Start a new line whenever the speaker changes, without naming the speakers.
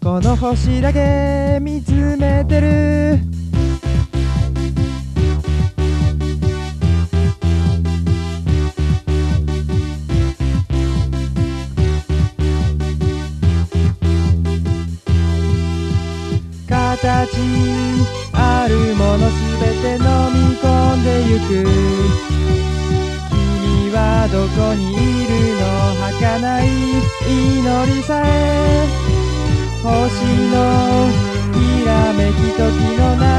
この星だけ見つめてる。形あるものすべて飲み込んでゆく。君はどこにいるの？儚い祈りさえ星のきらめき時の中